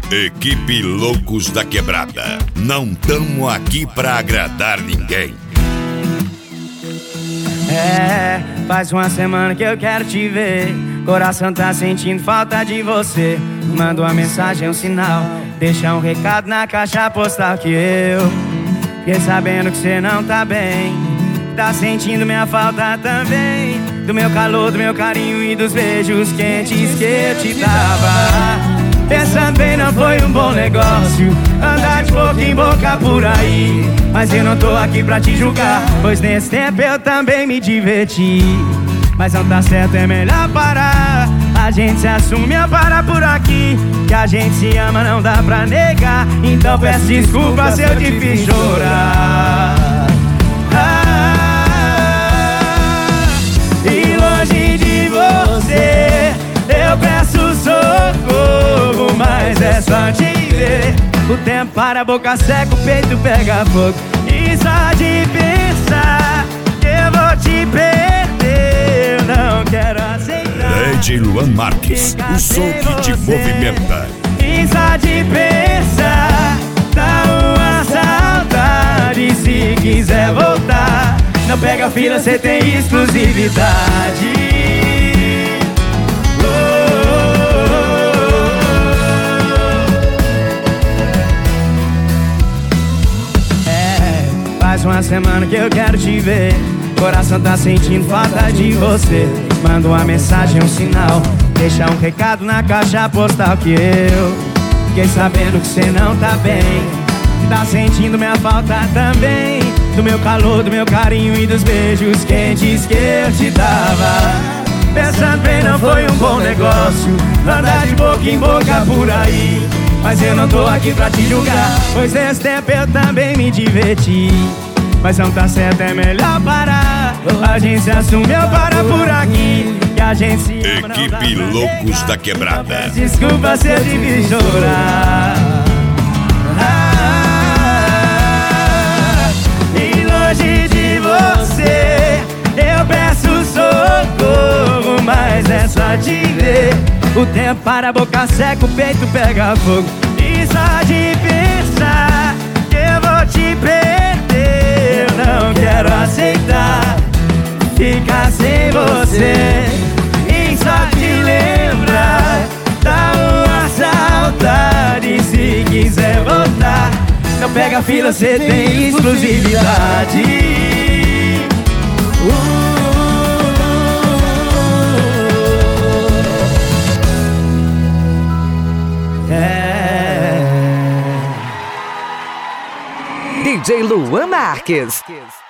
Equipe Loucos da Quebrada. Não tamo aqui pra agradar ninguém. Faz uma semana que eu quero te ver. Coração tá sentindo falta de você. Manda uma mensagem, um sinal. Deixa um recado na caixa postal que eu fiquei sabendo que você não tá bem. Tá sentindo minha falta também. Do meu calor, do meu carinho e dos beijos quentes que eu te dava. Pensando bem, não foi um bom negócio andar de boca em boca por aí. Mas eu não tô aqui pra te julgar, pois nesse tempo eu também me diverti. Mas não tá certo, é melhor parar. A gente se assume a parar por aqui. Que a gente se ama, não dá pra negar. Então peço desculpa se eu te fiz chorar. E longe de você eu peço socorro, mas é só te ver. O tempo para, a boca seca, o peito pega fogo. E só de pensar que eu vou te perder, eu não quero aceitar. DJ Luan Marques, o som que te movimenta. E só de pensar dá uma saudade. Se quiser voltar, não pega a fila, cê tem exclusividade. Faz uma semana que eu quero te ver. Coração tá sentindo falta de você. Manda uma mensagem, um sinal. Deixa um recado na caixa postal que eu fiquei sabendo que você não tá bem. Tá sentindo minha falta também. Do meu calor, do meu carinho e dos beijos quentes que eu te dava. Pensando bem, não foi um bom negócio andar de boca em boca por aí. Mas eu não tô aqui pra te julgar, pois nesse tempo eu também me diverti. Mas não tá certo, é melhor parar. A gente se assume, eu paro por aqui. Que a gente se ama, Equipe Loucos da Quebrada. Desculpa se eu te fiz chorar. E longe de você eu peço socorro, mas é só te ver. O tempo para, a boca seca, o peito pega fogo. E só de pensar que eu vou te perder, eu não quero aceitar ficar sem você. E só te lembrar dá uma saudade. Se quiser voltar, não pega a fila, cê tem exclusividade. DJ Luan Marques.